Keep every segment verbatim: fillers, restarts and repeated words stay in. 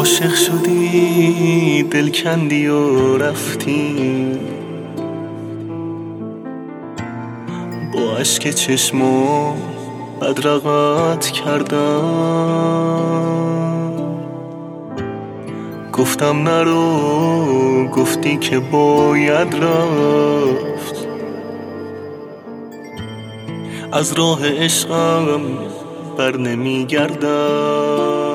عاشق شدی دل کندی و رفتی، با اشک چشمو بدرقت کردم. گفتم نرو، گفتی که باید رفت. از راه عشقم بر نمی گردم.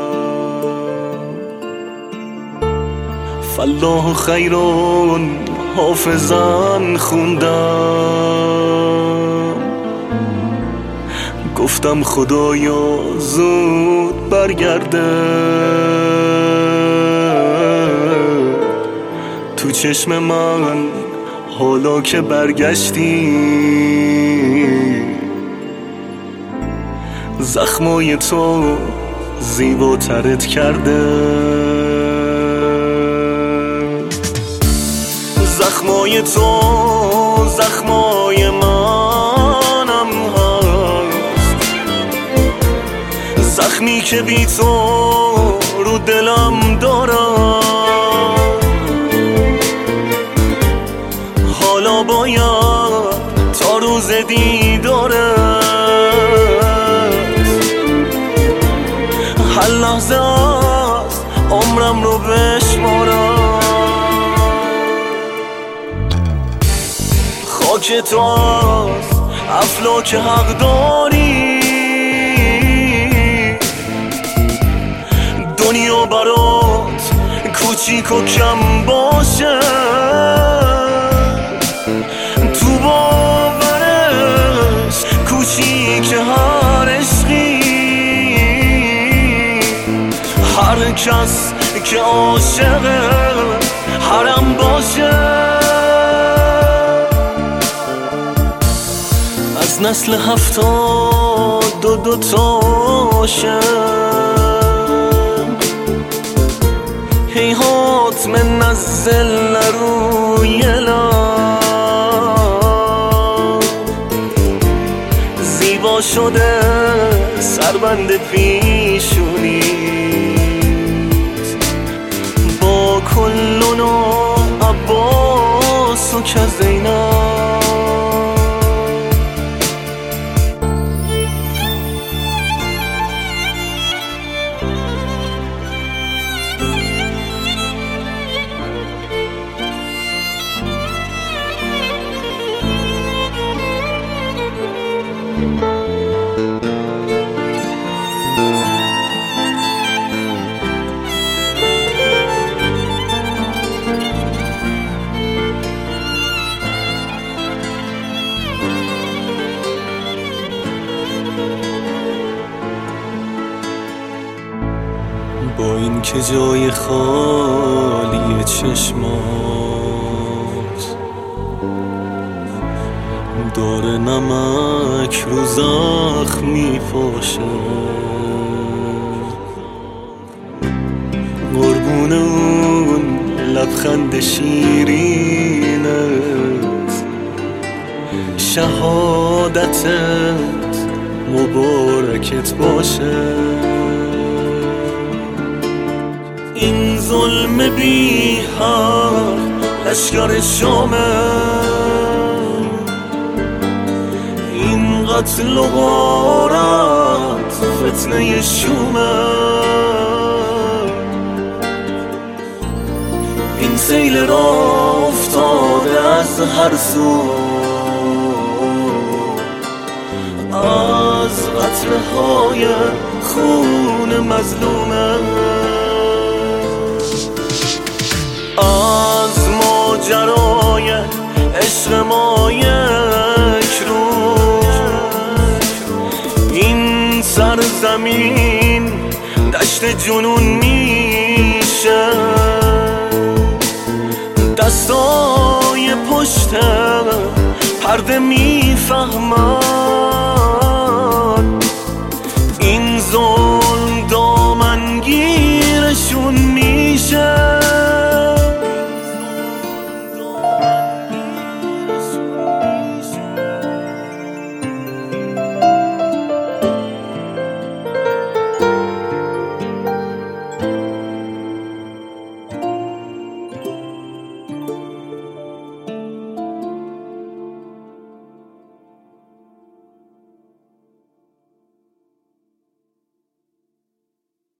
فالله خیرون حافظن خوندم. گفتم خدایا زود برگرده، تو چشم من حالا که برگشتی. زخمای تو زیباترت کرده، زخمای تو زخمای منم هست. زخمی که بی تو رو دلم دارم، حالا باید تا روز دیدارت هر لحظه از عمرم رو بشمارم. خاک تو از افلاک حق داری، دنیا برات کوچیک و کم باشه. تو باورش کوچیک هر عشقی، هر کس که عاشق حرم باشه. از نسل هفتاد دو دو تاشم، هیهات من نزل روی لب. زیبا شده سربند پیشونی با کلون و عباس و که زینب. با این که جای خالی چشمات داره نمک رو زخم میپاشه، قربون اون لبخند شیرینت، شهادتت مبارکت باشه. این ظلم بی حق لشکر شامه، این قتل و غارت فتنه شومه. این سیل را افتاده از هر سو، از قطره های خون مظلومه. از ماجرای عشق ما یک روز، این سرزمین دشت جنون میشه. دستای پشت پرده میفهمن